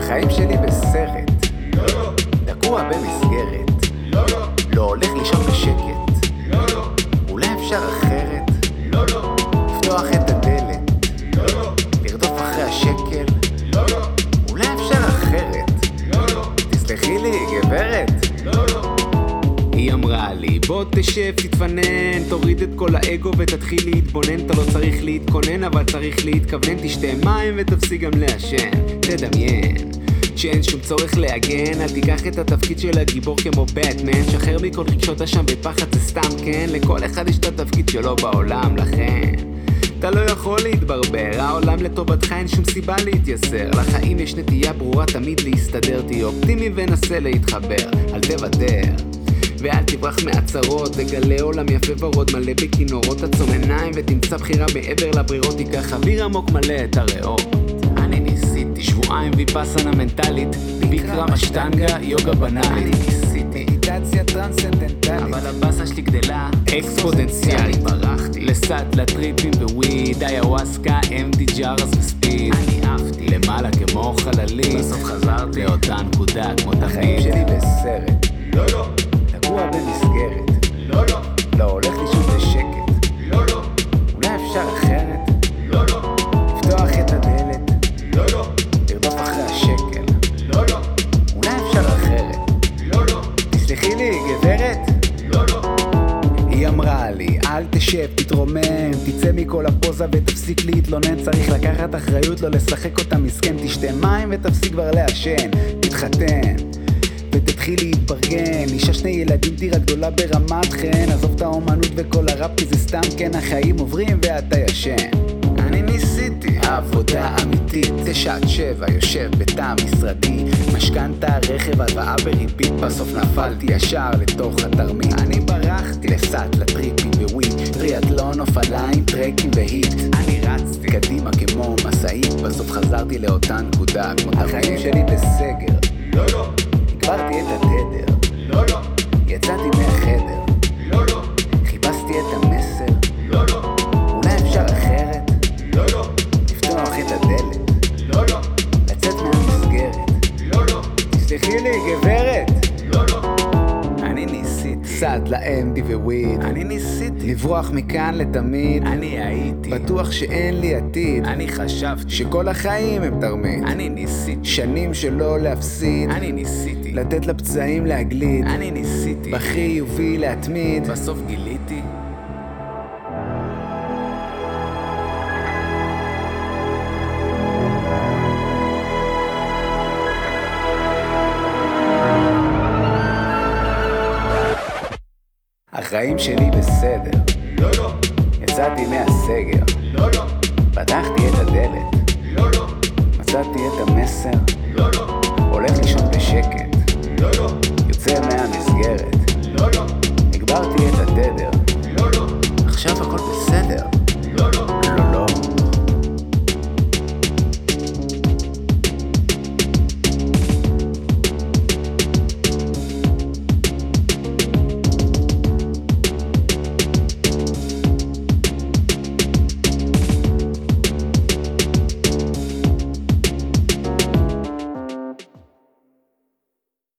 החיים שלי בסרט, תקוע במסגרת, לא הולך לישון בשקט, אולי אפשר אחרת, לפתוח את הדלת, לרדוף אחרי השקל, אולי אפשר אחרת, תסלחי לי גברת. היא אמרה לי בוא תשב תתפנן, תוריד את כל האגו ותתחיל להתבונן. אתה לא צריך להתכונן אבל צריך להתכוונן, תשתה מים ותפסיק גם לעשן. תדמיין שאין שום צורך להגן, אל תיקח את התפקיד של הגיבור כמו בטמן. שחרר מכל רגשות אשם בפחד זה סתם כן, לכל אחד יש את התפקיד שלו בעולם. לכן אתה לא יכול להתברבר, העולם לטובתך אין שום סיבה להתייסר. לחיים יש נטייה ברורה תמיד להסתדר, תהיה אופטימי ונסה להתחבר, אל תוותר ואל תברח מהצרות, וגלה עולם יפה ורוד מלא בכינורות. עצום עיניים ותמצא בחירה מעבר לברירות, תיקח אוויר עמוק מלא את הריאות. אני ניסיתי שבועיים ויפאסנה מנטלית, ביקרה משטנגה יוגה בנאלית. אני ניסיתי מדיטציה טרנסצנדנטלית, אבל הבאסה שלי גדלה אקספוננציאלית. ברחתי לסאט לטריפים וויד, איוואסקה, MD ג'ארס וספיד. אני עפתי למעלה כמו חללית, בסוף חזרתי לאותה נקודה כמו תמיד. החיים שלי בסרט, תקוע במסגרת, לא הולך לישון בשקט, אולי אפשר אחרת, לפתוח את הדלת, לרדוף אחרי השקל, אולי אפשר אחרת, תסלחי לי גברת. היא אמרה לי אל תשב תתרומם, תצא מכל הפוזה ותפסיק להתלונן. צריך לקחת אחריות, לא לשחק אותה מסכן, תשתה מים ותפסיק כבר לעשן. תתחתן ותתחיל להתברגן, אישה שני ילדים דירה גדולה ברמת חן. עזוב את האומנות וכל הראפ כי זה סתם כן, החיים עוברים ואתה ישן. אני ניסיתי עבודה אמיתית, 9-7 יושב בתא משרדי, משכנתה רכב הלוואה בריבית, בסוף נפלתי ישר לתוך התרמית. אני ברחתי לסאט לטריפים וויד, טריאטלון אופניים טרקים והיט. אני רצתי קדימה כמו מסעית, בסוף חזרתי לאותה נקודה כמו תמיד. החיים שלי בסגר, הגברתי את התדר, יצאתי מהחדר, חיפשתי את המסר, אולי אפשר אחרת, לפתוח את הדלת, לצאת מהמסגרת, תסלחי לי גברת. אני ניסיתי סאט ל-MD וויד, אני ניסיתי לברוח מכאן לתמיד. אני הייתי בטוח שאין לי עתיד, אני חשבתי שכל החיים הם תרמית. אני ניסיתי שנים שלא להפסיד, אני ניסיתי לתת לפצעים להגליד, אני ניסיתי בחיובי להתמיד, בסוף גיליתי החיים שלי בסדר, יצאתי מהסגר, פתחתי את הדלת, מצאתי את המסר, הולך לישון בשקט,